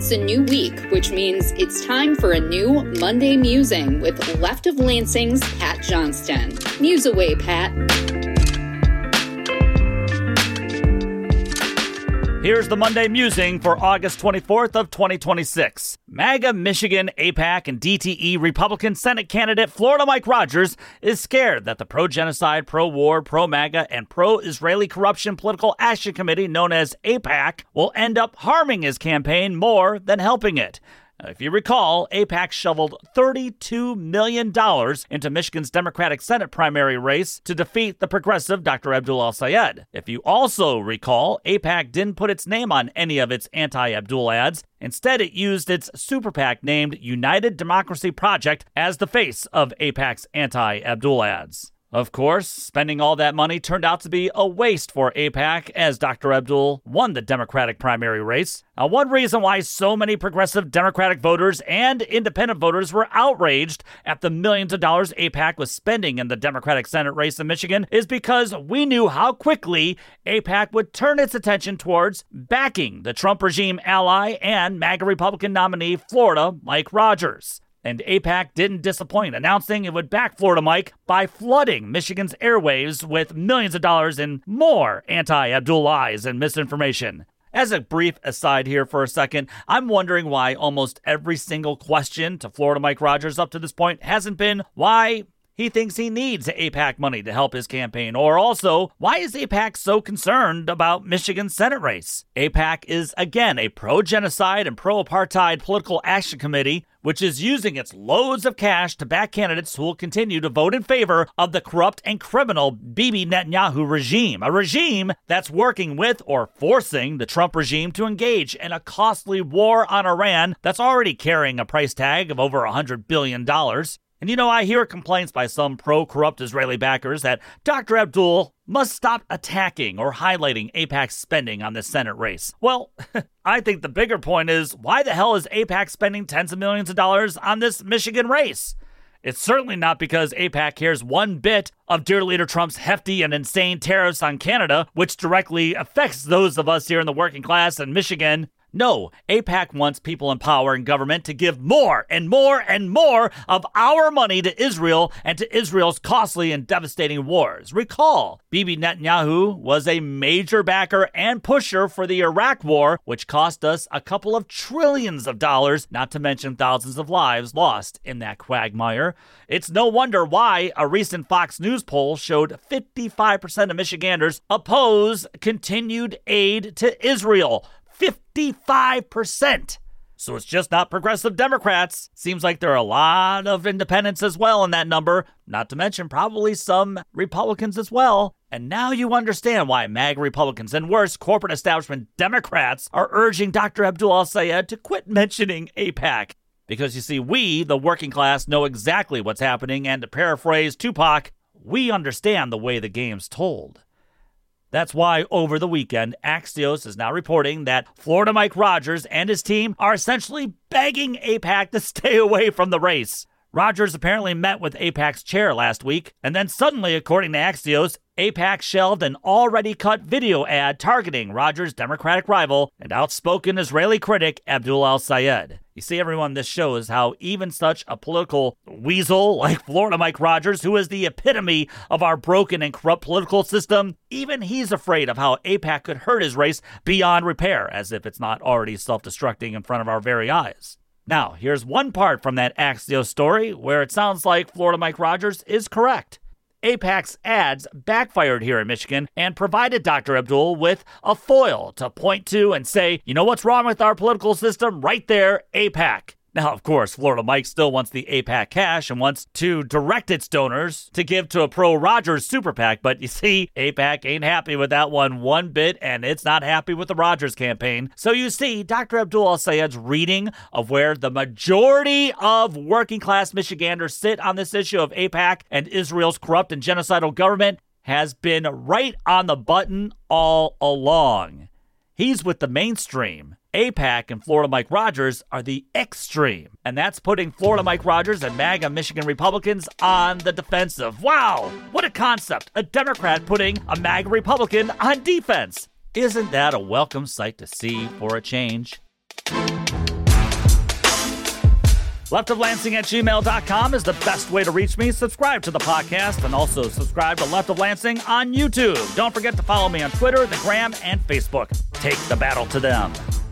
It's a new week, which means it's time for a new Monday Musing with Left of Lansing's Pat Johnston. Muse away, Pat. Here's the Monday Musing for August 24th of 2026. MAGA Michigan, AIPAC, and DTE Republican Senate candidate Florida Mike Rogers is scared that the pro-genocide, pro-war, pro-MAGA, and pro-Israeli corruption political action committee known as AIPAC will end up harming his campaign more than helping it. If you recall, AIPAC shoveled $32 million into Michigan's Democratic Senate primary race to defeat the progressive Dr. Abdul El-Sayed. If you also recall, AIPAC didn't put its name on any of its anti-Abdul ads. Instead, it used its super PAC named United Democracy Project as the face of AIPAC's anti-Abdul ads. Of course, spending all that money turned out to be a waste for AIPAC as Dr. Abdul won the Democratic primary race. Now, one reason why so many progressive Democratic voters and independent voters were outraged at the millions of dollars AIPAC was spending in the Democratic Senate race in Michigan is because we knew how quickly AIPAC would turn its attention towards backing the Trump regime ally and MAGA Republican nominee Florida Mike Rogers. And AIPAC didn't disappoint, announcing it would back Florida Mike by flooding Michigan's airwaves with millions of dollars in more anti-Abdul lies and misinformation. As a brief aside here for a second, I'm wondering why almost every single question to Florida Mike Rogers up to this point hasn't been why he thinks he needs AIPAC money to help his campaign, or also, why is AIPAC so concerned about Michigan's Senate race? AIPAC is, again, a pro-genocide and pro-apartheid political action committee, which is using its loads of cash to back candidates who will continue to vote in favor of the corrupt and criminal Bibi Netanyahu regime, a regime that's working with or forcing the Trump regime to engage in a costly war on Iran that's already carrying a price tag of over $100 billion. And you know, I hear complaints by some pro-corrupt Israeli backers that Dr. Abdul must stop attacking or highlighting AIPAC's spending on this Senate race. Well, I think the bigger point is, why the hell is AIPAC spending tens of millions of dollars on this Michigan race? It's certainly not because AIPAC cares one bit of dear leader Trump's hefty and insane tariffs on Canada, which directly affects those of us here in the working class in Michigan. No, AIPAC wants people in power and government to give more and more and more of our money to Israel and to Israel's costly and devastating wars. Recall, Bibi Netanyahu was a major backer and pusher for the Iraq war, which cost us a couple of trillions of dollars, not to mention thousands of lives lost in that quagmire. It's no wonder why a recent Fox News poll showed 55% of Michiganders oppose continued aid to Israel. 55%. So it's just not progressive Democrats. Seems like there are a lot of independents as well in that number, not to mention probably some Republicans as well. And now you understand why MAGA Republicans and worse, corporate establishment Democrats are urging Dr. Abdul El-Sayed to quit mentioning AIPAC. Because you see, we, the working class, know exactly what's happening, and to paraphrase Tupac, we understand the way the game's told. That's why over the weekend, Axios is now reporting that Florida Mike Rogers and his team are essentially begging AIPAC to stay away from the race. Rogers apparently met with AIPAC's chair last week, and then suddenly, according to Axios, AIPAC shelved an already cut video ad targeting Rogers' Democratic rival and outspoken Israeli critic Abdul El-Sayed. You see, everyone, this shows how even such a political weasel like Florida Mike Rogers, who is the epitome of our broken and corrupt political system, even he's afraid of how AIPAC could hurt his race beyond repair, as if it's not already self-destructing in front of our very eyes. Now, here's one part from that Axios story where it sounds like Florida Mike Rogers is correct. AIPAC's ads backfired here in Michigan and provided Dr. Abdul with a foil to point to and say, you know what's wrong with our political system? Right there, AIPAC. Now, of course, Florida Mike still wants the AIPAC cash and wants to direct its donors to give to a pro-Rogers super PAC, but you see, AIPAC ain't happy with that one bit, and it's not happy with the Rogers campaign. So you see, Dr. Abdul El-Sayed's reading of where the majority of working-class Michiganders sit on this issue of AIPAC and Israel's corrupt and genocidal government has been right on the button all along. He's with the mainstream. AIPAC and Florida Mike Rogers are the extreme. And that's putting Florida Mike Rogers and MAGA Michigan Republicans on the defensive. Wow, what a concept. A Democrat putting a MAGA Republican on defense. Isn't that a welcome sight to see for a change? leftoflansing@gmail.com is the best way to reach me. Subscribe to the podcast and also subscribe to Left of Lansing on YouTube. Don't forget to follow me on Twitter, the Gram, and Facebook. Take the battle to them.